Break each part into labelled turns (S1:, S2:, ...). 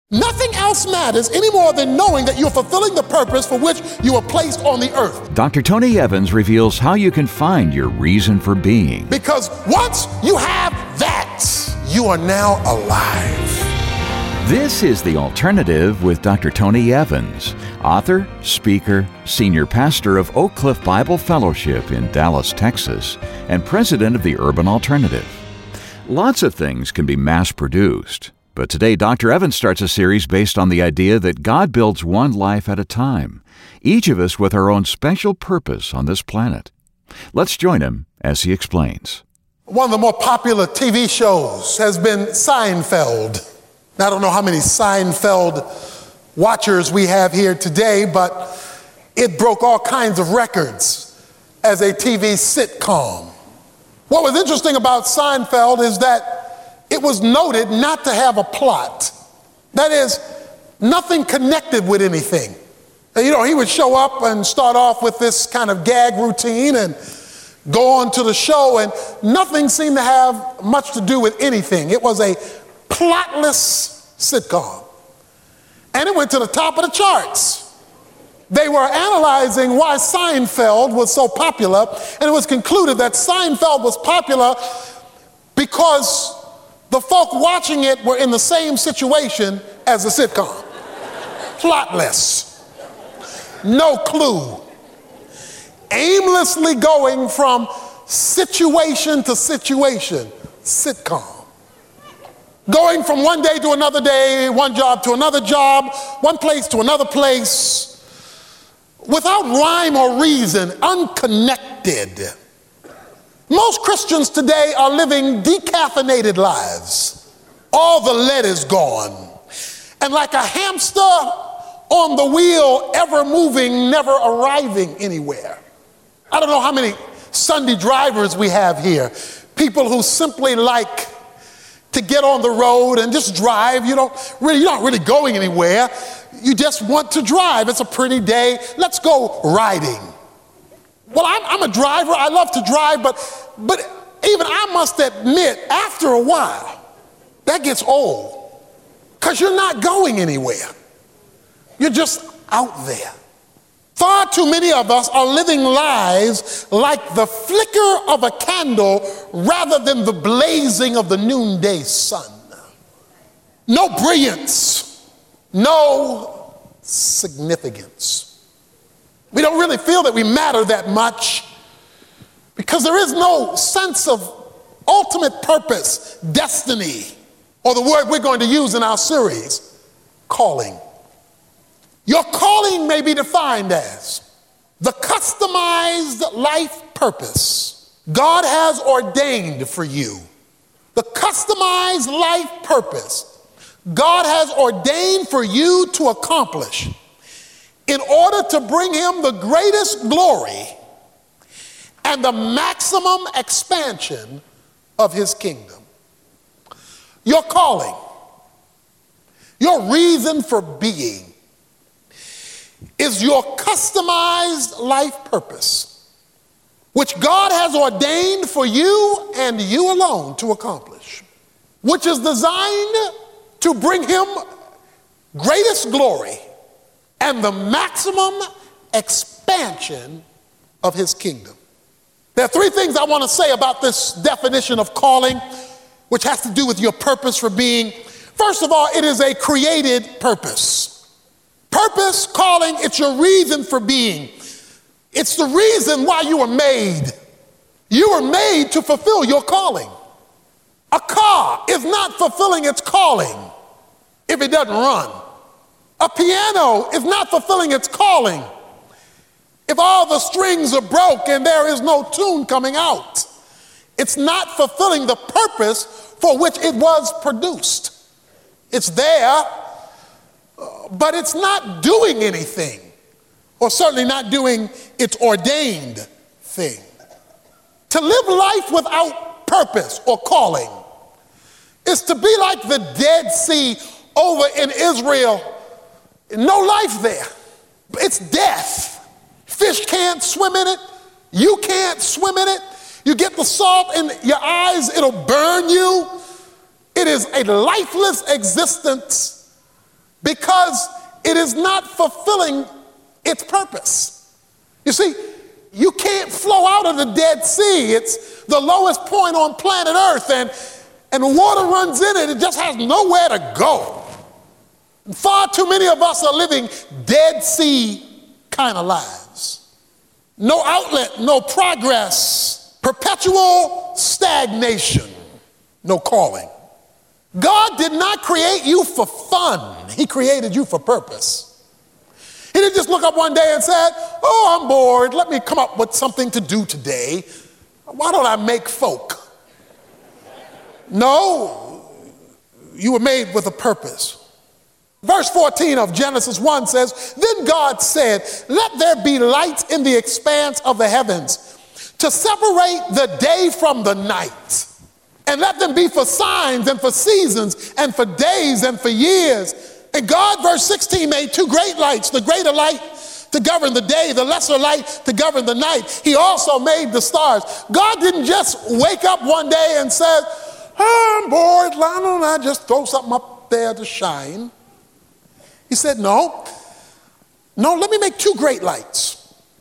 S1: Nothing else matters any more than knowing that you're fulfilling the purpose for which you were placed on the earth.
S2: Dr. Tony Evans reveals how you can find your reason for being.
S1: Because once you have that, you are now alive.
S2: This is The Alternative with Dr. Tony Evans, author, speaker, senior pastor of Oak Cliff Bible Fellowship in Dallas, Texas, and president of the Urban Alternative. Lots of things can be mass-produced. But today, Dr. Evans starts a series based on the idea that God builds one life at a time, each of us with our own special purpose on this planet. Let's join him as he explains.
S1: One of the more popular TV shows has been Seinfeld. Now, I don't know how many Seinfeld watchers we have here today, but it broke all kinds of records as a TV sitcom. What was interesting about Seinfeld is that it was noted not to have a plot. That is, nothing connected with anything. You know, he would show up and start off with this kind of gag routine and go on to the show, and nothing seemed to have much to do with anything. It was a plotless sitcom. And it went to the top of the charts. They were analyzing why Seinfeld was so popular, and it was concluded that Seinfeld was popular because the folk watching it were in the same situation as the sitcom. Plotless. No clue. Aimlessly going from situation to situation. Sitcom. Going from one day to another day, one job to another job, one place to another place, without rhyme or reason, unconnected. Most Christians today are living decaffeinated lives. All the lead is gone. And like a hamster on the wheel, ever moving, never arriving anywhere. I don't know how many Sunday drivers we have here. People who simply like to get on the road and just drive. You're not really going anywhere. You just want to drive. It's a pretty day. Let's go riding. Well, I'm a driver. I love to drive, but even I must admit, after a while, that gets old because you're not going anywhere. You're just out there. Far too many of us are living lives like the flicker of a candle rather than the blazing of the noonday sun. No brilliance, no significance. We don't really feel that we matter that much because there is no sense of ultimate purpose, destiny, or the word we're going to use in our series, calling. Your calling may be defined as the customized life purpose God has ordained for you. The customized life purpose God has ordained for you to accomplish in order to bring him the greatest glory and the maximum expansion of his kingdom. Your calling, your reason for being, is your customized life purpose, which God has ordained for you and you alone to accomplish, which is designed to bring him greatest glory and the maximum expansion of his kingdom. There are three things I want to say about this definition of calling, which has to do with your purpose for being. First of all, it is a created purpose. Purpose, calling, it's your reason for being. It's the reason why you were made. You were made to fulfill your calling. A car is not fulfilling its calling if it doesn't run. A piano is not fulfilling its calling if all the strings are broke and there is no tune coming out. It's not fulfilling the purpose for which it was produced. It's there, but it's not doing anything, or certainly not doing its ordained thing. To live life without purpose or calling is to be like the Dead Sea over in Israel. No life there. It's death. Fish can't swim in it. You can't swim in it. You get the salt in your eyes, it'll burn you. It is a lifeless existence because it is not fulfilling its purpose. You see, you can't flow out of the Dead Sea. It's the lowest point on planet Earth, and the water runs in it. It just has nowhere to go. And far too many of us are living Dead Sea kind of lives. No outlet, no progress, perpetual stagnation, no calling. God did not create you for fun. He created you for purpose. He didn't just look up one day and said, oh, I'm bored. Let me come up with something to do today. Why don't I make folk? No, you were made with a purpose. Verse 14 of Genesis 1 says, then God said, let there be lights in the expanse of the heavens to separate the day from the night. And let them be for signs and for seasons and for days and for years. And God, verse 16, made two great lights, the greater light to govern the day, the lesser light to govern the night. He also made the stars. God didn't just wake up one day and said, oh, I'm bored, why don't I just throw something up there to shine? He said, no, let me make two great lights.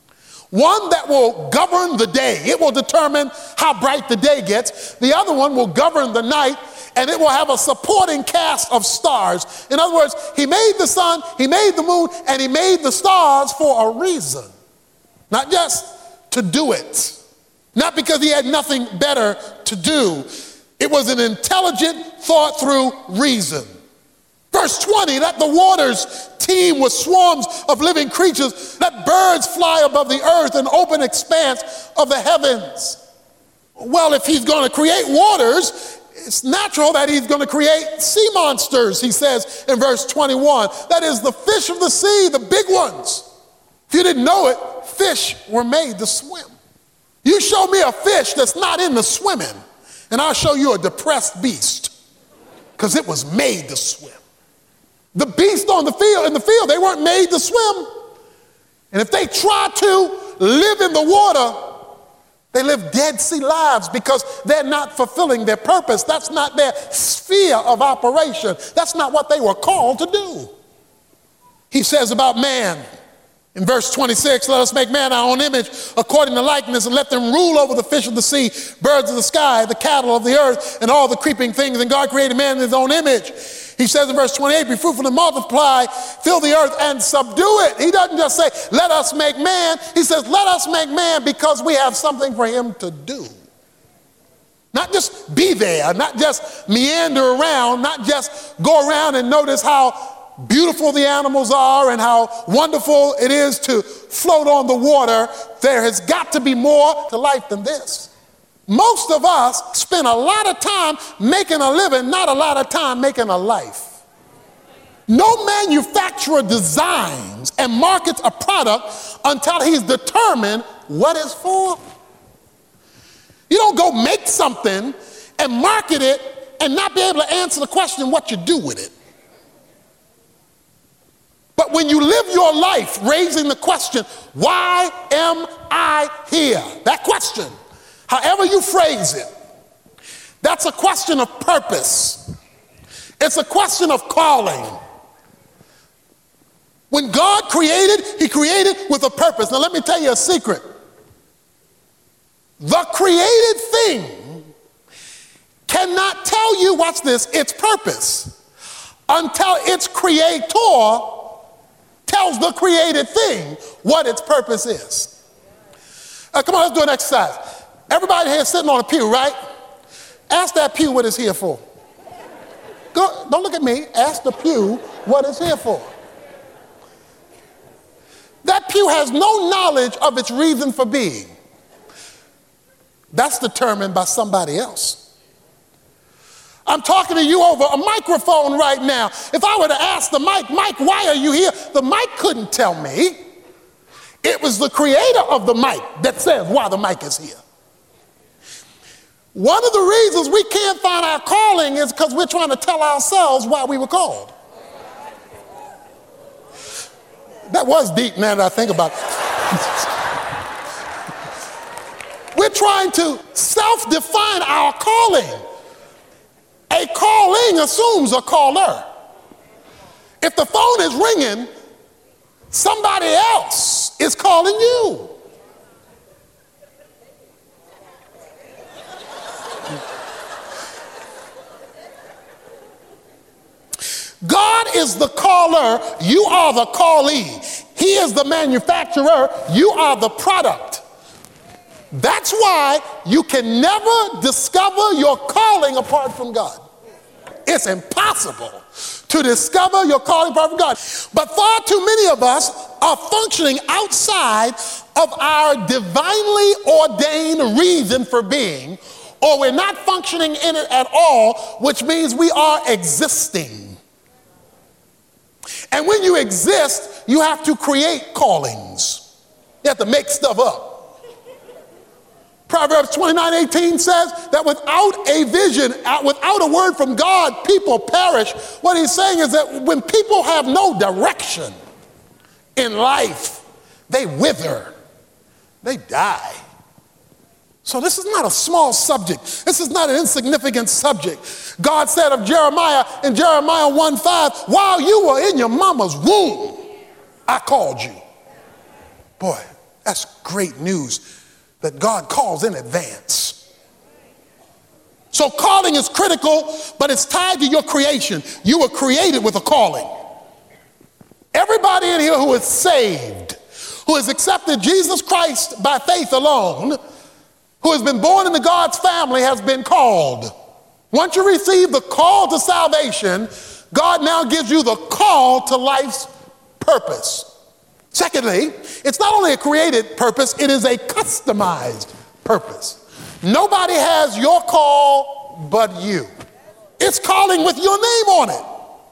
S1: One that will govern the day. It will determine how bright the day gets. The other one will govern the night, and it will have a supporting cast of stars. In other words, he made the sun, he made the moon, and he made the stars for a reason. Not just to do it. Not because he had nothing better to do. It was an intelligent, thought-through reason. Verse 20, let the waters teem with swarms of living creatures. Let birds fly above the earth and open expanse of the heavens. Well, if he's going to create waters, it's natural that he's going to create sea monsters, he says in verse 21. That is the fish of the sea, the big ones. If you didn't know it, fish were made to swim. You show me a fish that's not into swimming, and I'll show you a depressed beast, because it was made to swim. The beasts in the field, they weren't made to swim. And if they try to live in the water, they live Dead Sea lives because they're not fulfilling their purpose. That's not their sphere of operation. That's not what they were called to do. He says about man, in verse 26, let us make man our own image according to likeness, and let them rule over the fish of the sea, birds of the sky, the cattle of the earth, and all the creeping things. And God created man in his own image. He says in verse 28, be fruitful and multiply, fill the earth and subdue it. He doesn't just say, let us make man. He says, let us make man because we have something for him to do. Not just be there, not just meander around, not just go around and notice how beautiful the animals are and how wonderful it is to float on the water. There has got to be more to life than this. Most of us spend a lot of time making a living, not a lot of time making a life. No manufacturer designs and markets a product until he's determined what it's for. You don't go make something and market it and not be able to answer the question what you do with it. But when you live your life raising the question, why am I here? That question, however you phrase it, that's a question of purpose. It's a question of calling. When God created, he created with a purpose. Now let me tell you a secret. The created thing cannot tell you, watch this, its purpose until its creator tells the created thing what its purpose is. Come on, let's do an exercise. Everybody here sitting on a pew, right? Ask that pew what it's here for. Go, don't look at me. Ask the pew what it's here for. That pew has no knowledge of its reason for being. That's determined by somebody else. I'm talking to you over a microphone right now. If I were to ask the mic, Mike, why are you here? The mic couldn't tell me. It was the creator of the mic that says why the mic is here. One of the reasons we can't find our calling is because we're trying to tell ourselves why we were called. That was deep, now that I think about it. We're trying to self-define our calling. A calling assumes a caller. If the phone is ringing, somebody else is calling you. God is the caller, you are the callee. He is the manufacturer, you are the product. That's why you can never discover your calling apart from God. It's impossible to discover your calling apart from God. But far too many of us are functioning outside of our divinely ordained reason for being, or we're not functioning in it at all, which means we are existing. And when you exist, you have to create callings. You have to make stuff up. Proverbs 29:18 says that without a vision, without a word from God, people perish. What he's saying is that when people have no direction in life, they wither, they die. So this is not a small subject. This is not an insignificant subject. God said of Jeremiah in Jeremiah 1:5, while you were in your mama's womb, I called you. Boy, that's great news that God calls in advance. So calling is critical, but it's tied to your creation. You were created with a calling. Everybody in here who is saved, who has accepted Jesus Christ by faith alone, who has been born into God's family, has been called. Once you receive the call to salvation, God now gives you the call to life's purpose. Secondly, it's not only a created purpose, it is a customized purpose. Nobody has your call but you. It's calling with your name on it.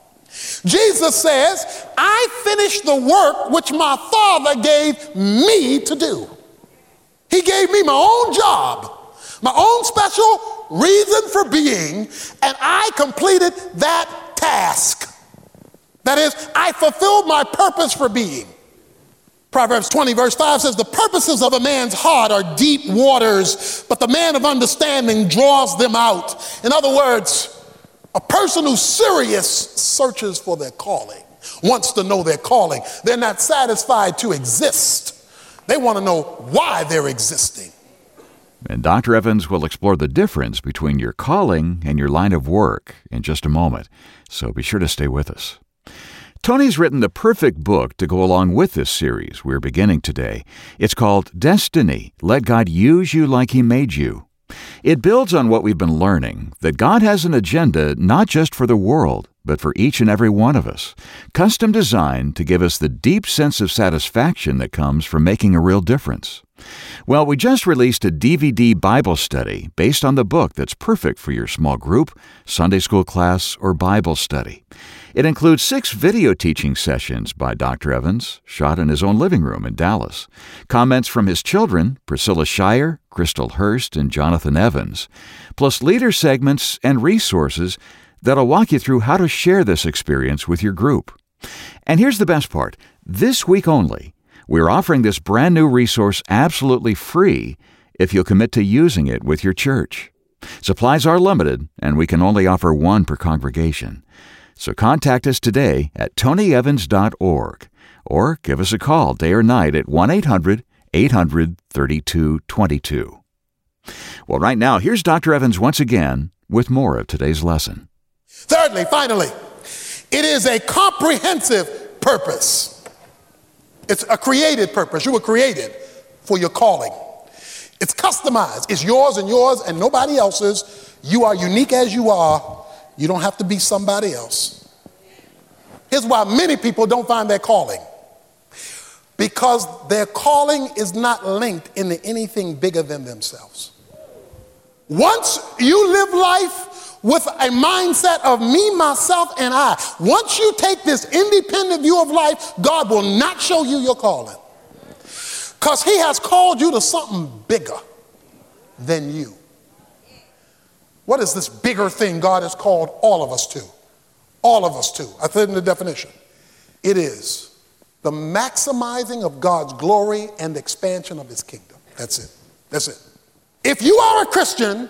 S1: Jesus says, I finished the work which my Father gave me to do. He gave me my own job, my own special reason for being, and I completed that task. That is, I fulfilled my purpose for being. Proverbs 20 verse 5 says, the purposes of a man's heart are deep waters, but the man of understanding draws them out. In other words, a person who's serious searches for their calling, wants to know their calling. They're not satisfied to exist. They want to know why they're existing.
S2: And Dr. Evans will explore the difference between your calling and your line of work in just a moment, so be sure to stay with us. Tony's written the perfect book to go along with this series we're beginning today. It's called Destiny, Let God Use You Like He Made You. It builds on what we've been learning, that God has an agenda not just for the world, but for each and every one of us, custom designed to give us the deep sense of satisfaction that comes from making a real difference. Well, we just released a DVD Bible study based on the book that's perfect for your small group, Sunday school class, or Bible study. It includes 6 video teaching sessions by Dr. Evans, shot in his own living room in Dallas, comments from his children, Priscilla Shire, Crystal Hurst, and Jonathan Evans, plus leader segments and resources that'll walk you through how to share this experience with your group. And here's the best part. This week only, we're offering this brand new resource absolutely free if you'll commit to using it with your church. Supplies are limited, and we can only offer one per congregation. So contact us today at tonyevans.org or give us a call day or night at 1-800-800-3222. Well, right now, here's Dr. Evans once again with more of today's lesson.
S1: Thirdly, finally, it is a comprehensive purpose. It's a created purpose. You were created for your calling. It's customized. It's yours and nobody else's. You are unique as you are. You don't have to be somebody else. Here's why many people don't find their calling. Because their calling is not linked into anything bigger than themselves. Once you live life with a mindset of me, myself, and I, once you take this independent view of life, God will not show you your calling. Because He has called you to something bigger than you. What is this bigger thing God has called all of us to? All of us to. I said in the definition. It is the maximizing of God's glory and expansion of His kingdom. That's it. That's it. If you are a Christian,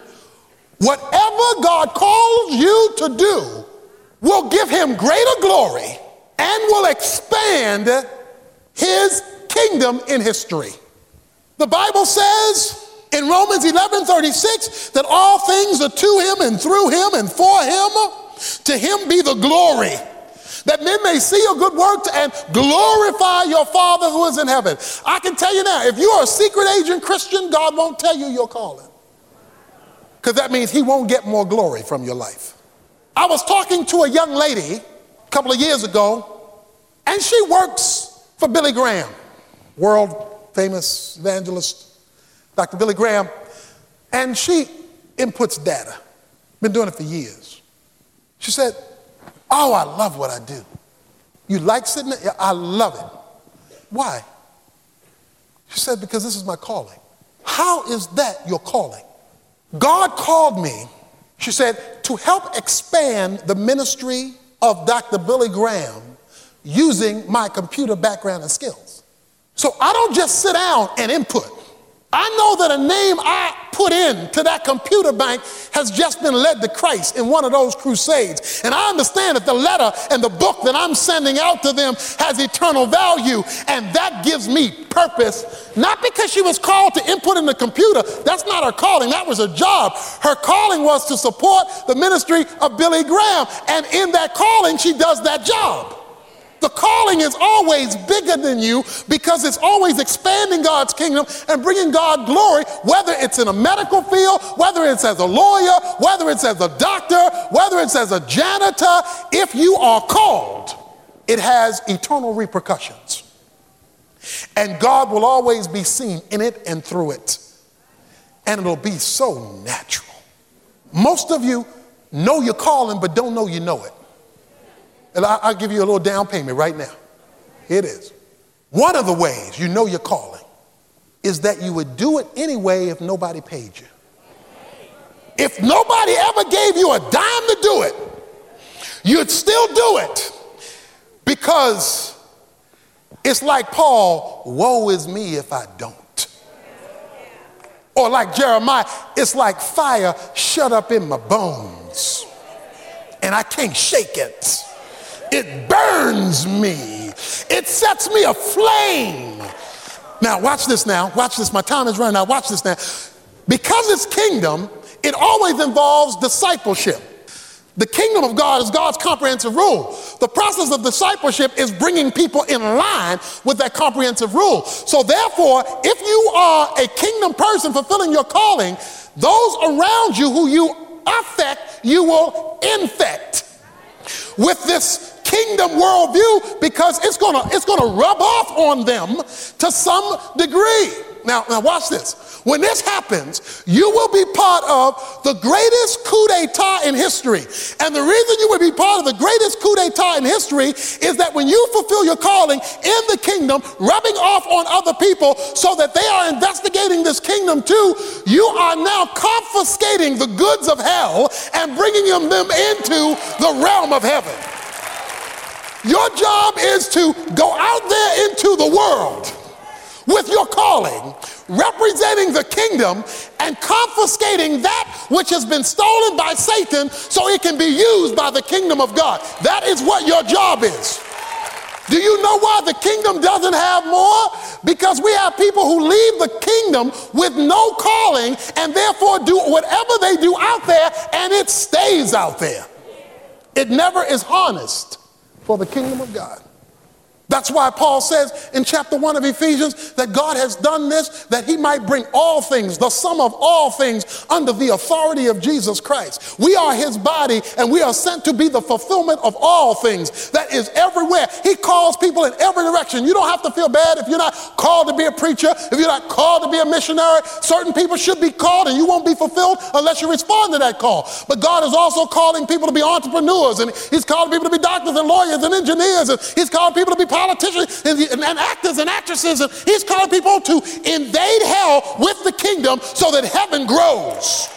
S1: whatever God calls you to do will give Him greater glory will expand his kingdom in history. The Bible says in Romans 11:36 that all things are to him and through him and for him. To him be the glory, that men may see your good works and glorify your Father who is in heaven. I can tell you now, if you are a secret agent Christian, God won't tell you your calling, because that means he won't get more glory from your life. I was talking to a young lady a couple of years ago, and she works for Billy Graham, world famous evangelist, Dr. Billy Graham, and she inputs data. Been doing it for years. She said, "Oh, I love what I do." "You like sitting there?" "Yeah, I love it." "Why?" She said, "Because this is my calling." "How is that your calling?" "God called me," she said, "to help expand the ministry of Dr. Billy Graham using my computer background and skills. So I don't just sit down and input. I know that a name I put in to that computer bank has just been led to Christ in one of those crusades. And I understand that the letter and the book that I'm sending out to them has eternal value. And that gives me purpose, not because she was called to input in the computer. That's not her calling. That was her job. Her calling was to support the ministry of Billy Graham. And in that calling, she does that job. The calling is always bigger than you because it's always expanding God's kingdom and bringing God glory, whether it's in a medical field, whether it's as a lawyer, whether it's as a doctor, whether it's as a janitor. If you are called, it has eternal repercussions. And God will always be seen in it and through it. And it'll be so natural. Most of you know your calling but don't know you know it. And I'll give you a little down payment right now. Here it is. One of the ways you know your calling is that you would do it anyway if nobody paid you. If nobody ever gave you a dime to do it, you'd still do it because it's like Paul, woe is me if I don't. Or like Jeremiah, it's like fire shut up in my bones and I can't shake it. It burns me. It sets me aflame. Now, watch this now. Watch this. My time is running out. Watch this now. Because it's kingdom, it always involves discipleship. The kingdom of God is God's comprehensive rule. The process of discipleship is bringing people in line with that comprehensive rule. So therefore, if you are a kingdom person fulfilling your calling, those around you who you affect, you will infect with this kingdom worldview because it's gonna rub off on them to some degree. Now watch this. When this happens, you will be part of the greatest coup d'etat in history. And the reason you will be part of the greatest coup d'etat in history is that when you fulfill your calling in the kingdom, rubbing off on other people so that they are investigating this kingdom too, you are now confiscating the goods of hell and bringing them into the realm of heaven. Your job is to go out there into the world with your calling, representing the kingdom and confiscating that which has been stolen by Satan so it can be used by the kingdom of God. That is what your job is. Do you know why the kingdom doesn't have more? Because we have people who leave the kingdom with no calling and therefore do whatever they do out there and it stays out there. It never is harnessed for the kingdom of God. That's why Paul says in chapter 1 of Ephesians that God has done this that he might bring all things, the sum of all things, under the authority of Jesus Christ. We are his body and we are sent to be the fulfillment of all things that is everywhere. He calls people in every direction. You don't have to feel bad if you're not called to be a preacher, if you're not called to be a missionary. Certain people should be called and you won't be fulfilled unless you respond to that call. But God is also calling people to be entrepreneurs, and he's calling people to be doctors and lawyers and engineers, and he's calling people to be politicians and actors and actresses, and he's calling people to invade hell with the kingdom so that heaven grows.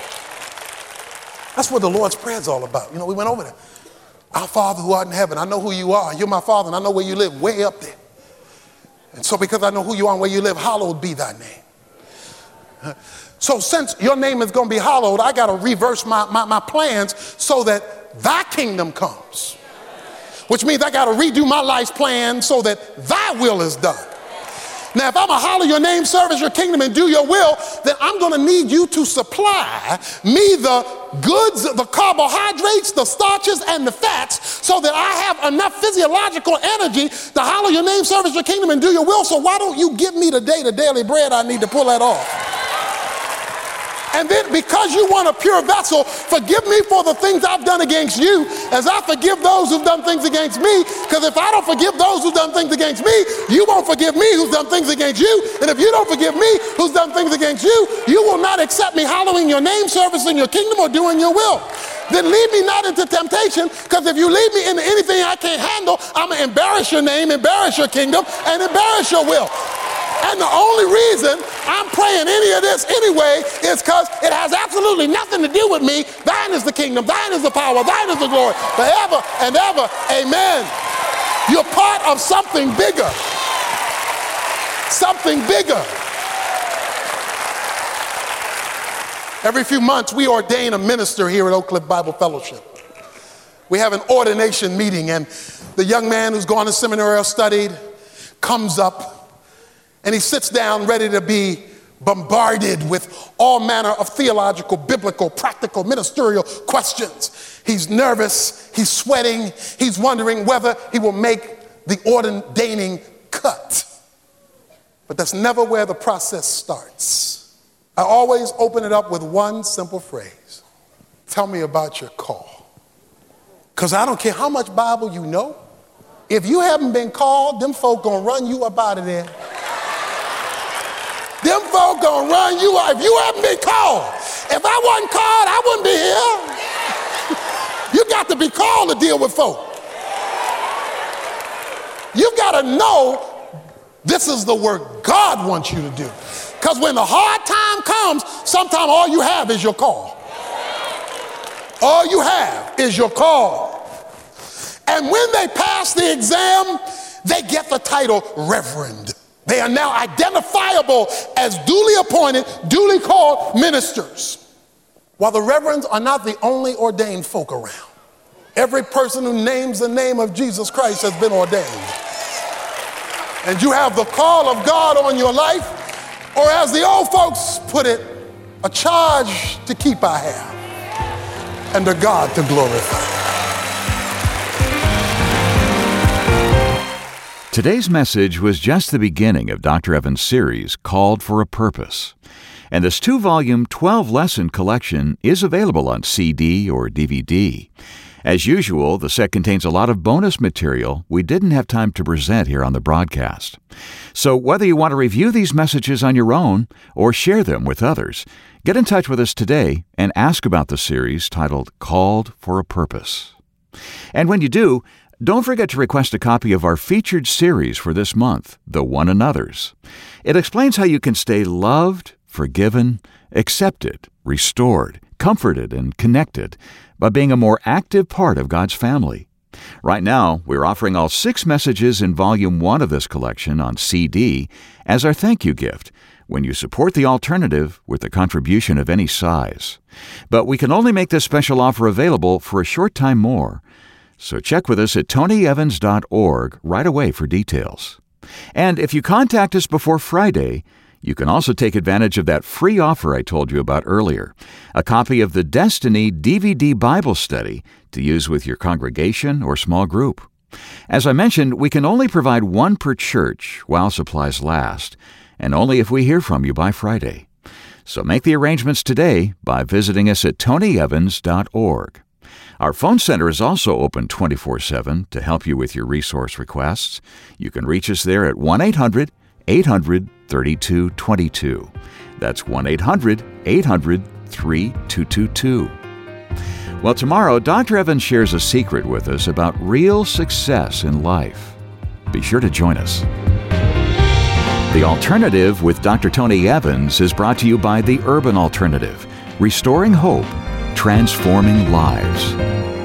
S1: That's what the Lord's Prayer is all about. You know, we went over there. Our Father who art in heaven, I know who you are. You're my Father, and I know where you live, way up there. And so because I know who you are and where you live, hallowed be thy name. So since your name is going to be hallowed, I got to reverse my plans so that thy kingdom comes. which means I got to redo my life's plan so that thy will is done. Now, if I'm going to holler your name, service your kingdom, and do your will, then I'm going to need you to supply me the goods, the carbohydrates, the starches, and the fats so that I have enough physiological energy to holler your name, service your kingdom, and do your will. So why don't you give me today the daily bread I need to pull that off? And then because you want a pure vessel, forgive me for the things I've done against you as I forgive those who've done things against me. Because if I don't forgive those who've done things against me, you won't forgive me who's done things against you. And if you don't forgive me who's done things against you, you will not accept me hallowing your name, servicing your kingdom, or doing your will. Then lead me not into temptation, because if you lead me into anything I can't handle, I'm going to embarrass your name, embarrass your kingdom, and embarrass your will. And the only reason I'm praying any of this anyway is because it has absolutely nothing to do with me. Thine is the kingdom, thine is the power, thine is the glory, forever and ever. Amen. You're part of something bigger. Something bigger. Every few months, we ordain a minister here at Oak Cliff Bible Fellowship. We have an ordination meeting, and the young man who's gone to seminary or studied comes up, and he sits down ready to be bombarded with all manner of theological, biblical, practical, ministerial questions. He's nervous, he's sweating, he's wondering whether he will make the ordaining cut. But that's never where the process starts. I always open it up with one simple phrase. Tell me about your call. Because I don't care how much Bible you know. If you haven't been called, them folk gonna run you up out of there. Them folk gonna run you out if you haven't been called. If I wasn't called, I wouldn't be here. You got to be called to deal with folk. You got to know this is the work God wants you to do. Because when the hard time comes, sometimes all you have is your call. All you have is your call. And when they pass the exam, they get the title Reverend. They are now identifiable as duly appointed, duly called ministers. While the reverends are not the only ordained folk around. Every person who names the name of Jesus Christ has been ordained. And you have the call of God on your life, or as the old folks put it, a charge to keep I have, and a God to glorify.
S2: Today's message was just the beginning of Dr. Evans' series, Called for a Purpose. And this 2-volume, 12-lesson collection is available on CD or DVD. As usual, the set contains a lot of bonus material we didn't have time to present here on the broadcast. So whether you want to review these messages on your own or share them with others, get in touch with us today and ask about the series titled Called for a Purpose. And when you do, don't forget to request a copy of our featured series for this month, The One Another's. It explains how you can stay loved, forgiven, accepted, restored, comforted, and connected by being a more active part of God's family. Right now, we're offering all 6 messages in Volume 1 of this collection on CD as our thank you gift when you support The Alternative with a contribution of any size. But we can only make this special offer available for a short time more. So check with us at tonyevans.org right away for details. And if you contact us before Friday, you can also take advantage of that free offer I told you about earlier, a copy of the Destiny DVD Bible Study to use with your congregation or small group. As I mentioned, we can only provide one per church while supplies last, and only if we hear from you by Friday. So make the arrangements today by visiting us at tonyevans.org. Our phone center is also open 24/7 to help you with your resource requests. You can reach us there at 1-800-800-3222. That's 1-800-800-3222. Well, tomorrow, Dr. Evans shares a secret with us about real success in life. Be sure to join us. The Alternative with Dr. Tony Evans is brought to you by the Urban Alternative, restoring hope, transforming lives.